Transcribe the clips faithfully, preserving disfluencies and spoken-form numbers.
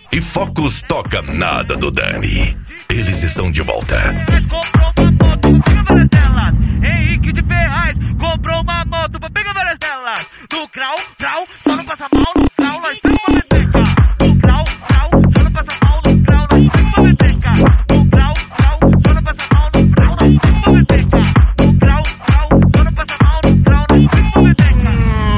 e Focus toca nada do Dani. Eles estão de volta. Comprou uma moto pra pegar várias delas. Henrique de Ferraz comprou uma moto pra pegar várias delas. No grau, grau, só não passa mal no grau, nós temos uma bebeca. No grau, grau, só não passa mal no grau, nós temos uma bebeca. No grau, grau, só não passa mal no grau, nós temos uma bebeca. No grau, grau, só não passa mal no grau, nós temos uma bebeca.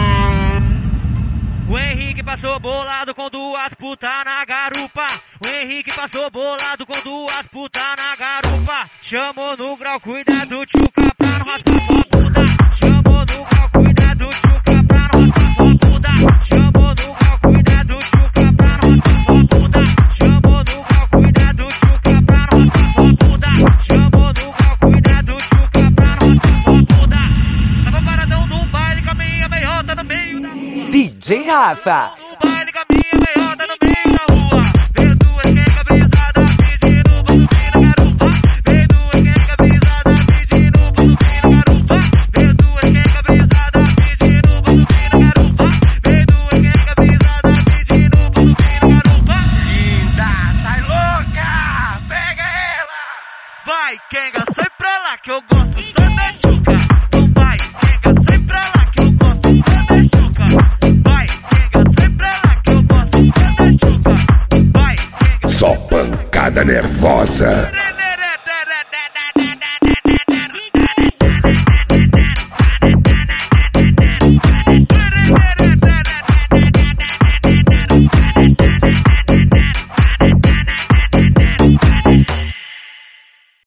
O Henrique passou bolado com duas putas na garupa. O Henrique passou bolado com duas putas na garupa. Chamou no grau, cuidado, tchuca, pra não raspar sua bunda. Chamou no grau, cuidado, tchuca, pra não raspar sua bunda. Chamou no grau, cuidado, tchuca, pra não raspar sua bunda. Chamou no grau, cuidado, tchuca, pra não raspar sua bunda. Chamou no grau, cuidado, tchuca, pra não raspar sua bunda. Tava paradão num baile com a minha meiota no meio da rua. D J Rafa. No baile com a minha meiota no meio da rua. Veio duas quenga brisada pedindo pra subir na garupa. Veio duas quenga brisada pedindo pra subir na garupa. Veio duas quenga brisada pedindo pra subir na garupa. Veio duas quenga brisada pedindo pra subir na garupa. Linda, sai louca, pega ela. Vai, quenga, sai pra lá que eu gosto só da chuca. Não vai, quenga, sai pra lá que eu gosto só da chuca. Vai, quenga, sai pra lá que eu gosto só da chuca. Vai, quenga. Só pancada nervosa.